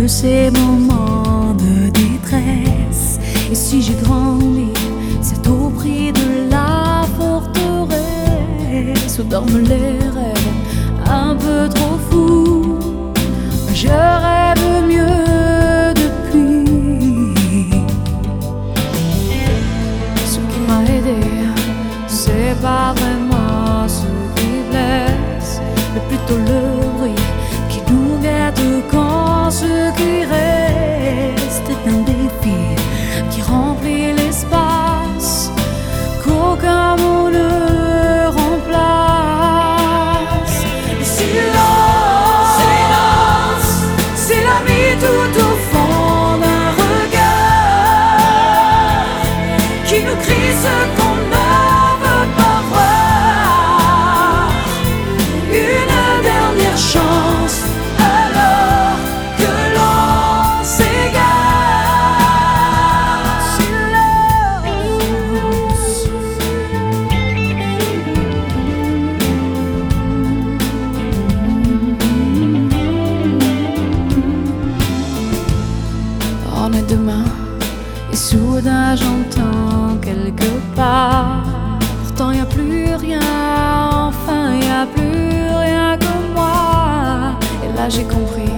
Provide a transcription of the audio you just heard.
de ces moments de détresse. Et si j'ai grandi, c'est au prix de la forteresse où dorment les rêves un peu trop fous. Je rêve mieux depuis. Ce qui m'a aidé, c'est pas vraiment ce qui blesse, mais plutôt le bruit qui nous guette quand ce qui reste est un défi qui remplit l'espace qu'aucun mot ne remplace. Le silence, c'est l'ami tout au fond d'un regard qui nous crie ce qu'on ne veut pas voir. Une dernière chance alors que l'on s'égare. Silence. On est demain et soudain j'entends quelque part. Pourtant y a plus rien, enfin y a plus rien que moi. Et là j'ai compris